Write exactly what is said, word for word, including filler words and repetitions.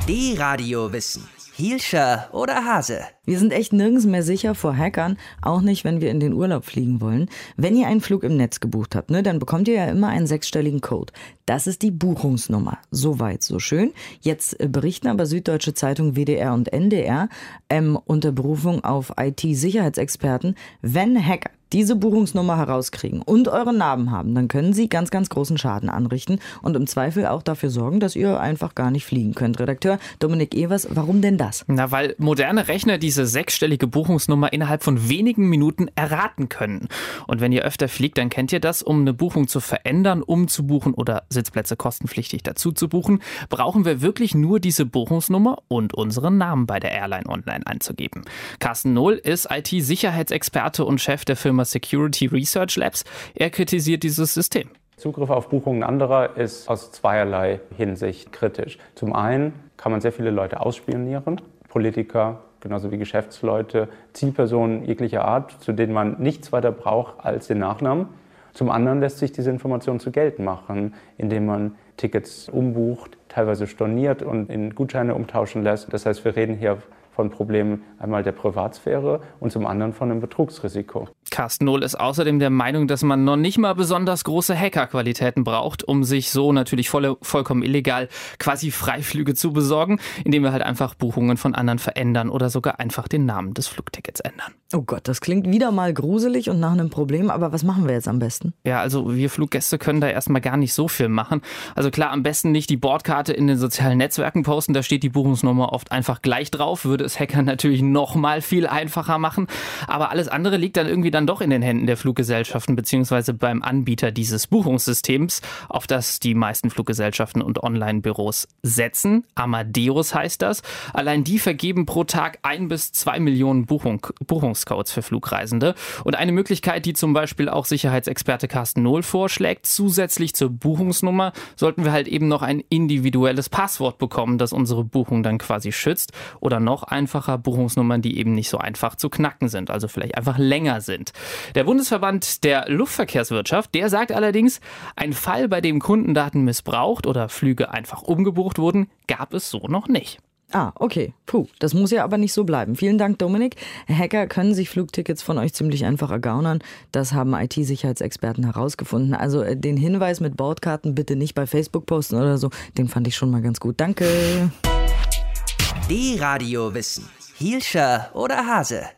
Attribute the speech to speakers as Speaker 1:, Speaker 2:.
Speaker 1: D-Radio Wissen. Hielscher oder Hase?
Speaker 2: Wir sind echt nirgends mehr sicher vor Hackern, auch nicht, wenn wir in den Urlaub fliegen wollen. Wenn ihr einen Flug im Netz gebucht habt, ne, dann bekommt ihr ja immer einen sechsstelligen Code. Das ist die Buchungsnummer. Soweit, so schön. Jetzt äh, berichten aber Süddeutsche Zeitung, W D R und N D R ähm, unter Berufung auf I T-Sicherheitsexperten, wenn Hacker diese Buchungsnummer herauskriegen und euren Namen haben, dann können sie ganz, ganz großen Schaden anrichten und im Zweifel auch dafür sorgen, dass ihr einfach gar nicht fliegen könnt. Redakteur Dominik Evers, warum denn das?
Speaker 3: Na, weil moderne Rechner diese sechsstellige Buchungsnummer innerhalb von wenigen Minuten erraten können. Und wenn ihr öfter fliegt, dann kennt ihr das, um eine Buchung zu verändern, umzubuchen oder Sitzplätze kostenpflichtig dazu zu buchen, brauchen wir wirklich nur diese Buchungsnummer und unseren Namen bei der Airline online anzugeben. Carsten Nohl ist I T-Sicherheitsexperte und Chef der Firma Security Research Labs. Er kritisiert dieses System.
Speaker 4: Zugriff auf Buchungen anderer ist aus zweierlei Hinsicht kritisch. Zum einen kann man sehr viele Leute ausspionieren, Politiker, genauso wie Geschäftsleute, Zielpersonen jeglicher Art, zu denen man nichts weiter braucht als den Nachnamen. Zum anderen lässt sich diese Information zu Geld machen, indem man Tickets umbucht, teilweise storniert und in Gutscheine umtauschen lässt. Das heißt, wir reden hier von Problemen einmal der Privatsphäre und zum anderen von einem Betrugsrisiko.
Speaker 3: Carsten Nohl ist außerdem der Meinung, dass man noch nicht mal besonders große Hackerqualitäten braucht, um sich so natürlich voll, vollkommen illegal quasi Freiflüge zu besorgen, indem wir halt einfach Buchungen von anderen verändern oder sogar einfach den Namen des Flugtickets ändern.
Speaker 2: Oh Gott, das klingt wieder mal gruselig und nach einem Problem, aber was machen wir jetzt am besten?
Speaker 3: Ja, also wir Fluggäste können da erstmal gar nicht so viel machen. Also klar, am besten nicht die Bordkarte in den sozialen Netzwerken posten, da steht die Buchungsnummer oft einfach gleich drauf, würde es Hackern natürlich noch mal viel einfacher machen. Aber alles andere liegt dann irgendwie dann doch in den Händen der Fluggesellschaften beziehungsweise beim Anbieter dieses Buchungssystems, auf das die meisten Fluggesellschaften und Online-Büros setzen. Amadeus heißt das. Allein die vergeben pro Tag ein bis zwei Millionen Buchung, Buchungscodes für Flugreisende. Und eine Möglichkeit, die zum Beispiel auch Sicherheitsexperte Carsten Nohl vorschlägt, zusätzlich zur Buchungsnummer sollten wir halt eben noch ein individuelles Passwort bekommen, das unsere Buchung dann quasi schützt. Oder noch einfacher Buchungsnummern, die eben nicht so einfach zu knacken sind, also vielleicht einfach länger sind. Der Bundesverband der Luftverkehrswirtschaft, der sagt allerdings, ein Fall, bei dem Kundendaten missbraucht oder Flüge einfach umgebucht wurden, gab es so noch nicht.
Speaker 2: Ah, okay. Puh, das muss ja aber nicht so bleiben. Vielen Dank, Dominik. Hacker können sich Flugtickets von euch ziemlich einfach ergaunern. Das haben I T-Sicherheitsexperten herausgefunden. Also äh, den Hinweis mit Bordkarten bitte nicht bei Facebook posten oder so. Den fand ich schon mal ganz gut. Danke.
Speaker 1: D-Radio Wissen. Hielscher oder Hase?